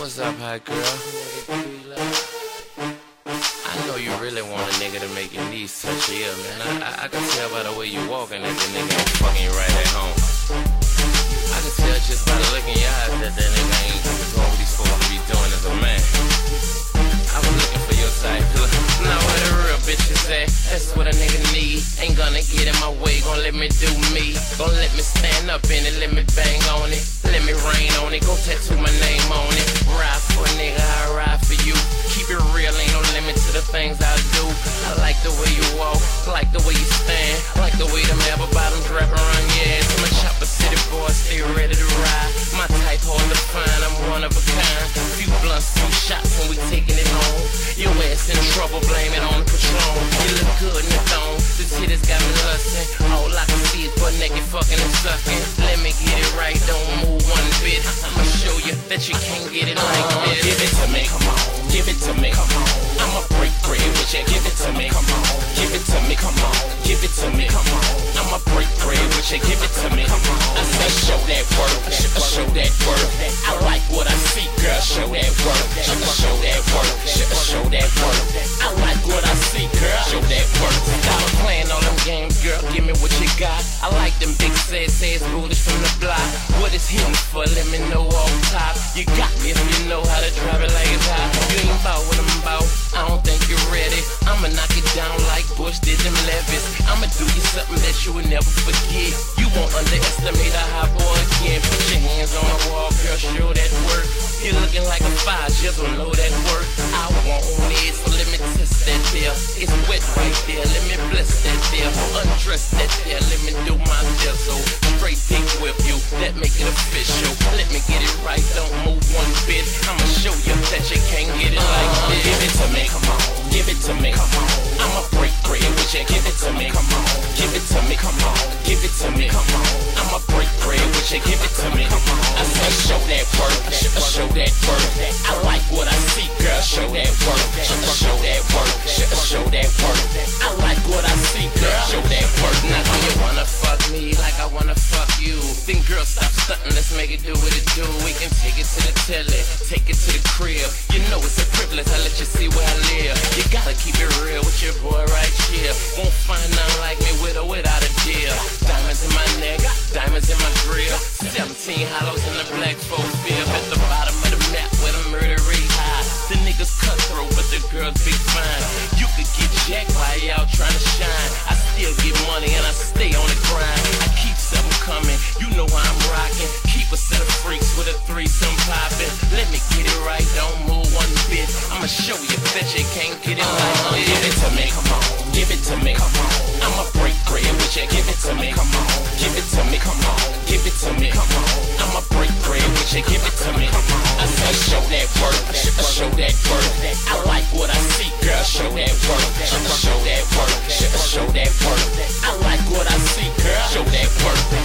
What's up, hot girl? I know you really want a nigga to make your knees touch your ear, man. I can tell by the way you walking that the nigga ain't fucking you right at home. I can tell just by the look in your eyes that nigga ain't doing what he's supposed to be doing as a man. I was looking for your type. Now what a real bitch is at, that's what a nigga need. Ain't gonna get in my way, gon' let me do me. Gon' let me stand up in it, let me bang on it. Let me rain on it, go tattoo my name on it. Ride for a nigga, I ride for you. Keep it real, ain't no limit to the things I do. I like the way you walk, like the way you stand, like the way them apple bottoms wrap around your ass. I'm a Chopper City boy, stay ready to ride. My type hard to find, I'm one of a kind. Few blunts, few shots, and we taking it home. Your ass in trouble, blame it on the Patron. You look good in the thong, the titties got me lustin'. All I can see is butt naked fucking and sucking. Let me get it right, don't move one bit. I'ma show you that you can't get it like this. Give it to me, come on. Give it to me, come on. I'ma break bread with you. Give it to me, come on. Give it to me, come on. Give it to me, come on. I'ma break bread with you. Give it to me, come on. I said show that work, show that work. I like what I see, girl. Show that work, show that work, show that work. I like what I see, girl. Show that work. Stop playing on them games, girl. Give me what you got. I like them big says bullies from the block. What it's hitting for? Let me know off top. You got me if you know how to drive it like it's hot. You ain't about what I'm about. I don't think you're ready. I'ma knock it down like Bush did them levies. I'ma do you something that you will never forget. You won't underestimate a hot boy again. Put your hands on the wall, girl. Show that work. You're looking like a fire, just don't know that work. I want it, so let me test that there. It's wet right there, let me bless that there. Undress that there, let me do my deal. So straight dick whip you, that make it official. Let me get it right, don't move one bit. I'ma show you that you can't get it like this. Give it to me, come on. Give it to me, come on. I'ma break bread with you. Give it to me, come on. Give it to me, come on. Give it to me, come on. I'ma break bread with you. Give it to me, come on. I said show that work, show that work. I like what I see, girl. Show that work, show that work, show that work. I like what I see, girl. Show that work. Now do you wanna fuck me like I wanna fuck you? Then girl, stop stunting, let's make it do what it do. We can take it to the telly, take it to the crib. You know it's a privilege, I let you see where I live. You gotta keep it real with your boy right here. Won't find none like me with or without a deal. Diamonds in my neck, diamonds in my grill. 17 hollows in the black folk field. At the bottom of the map where the murder rate high. The niggas cutthroat, but the girls big fine. You could get jacked while y'all trying to shine. I still get money and I stay on the grind. I keep something coming, you know how I'm rocking. Keep a set of freaks with a threesome popping. Let me get it right, don't move one bit. I'ma show you that you can't get it like this. Give it to me, come on. Give it to me, come on. I'ma break bread with you. Give it to me, come on. Give it to me, come on. Give it to me, come on. I'ma break bread with you. Give it to me, come on. I said show that work, show that work. I like what I see, girl. Show that work, show that work, show that work. I like what I see, girl. Show that work.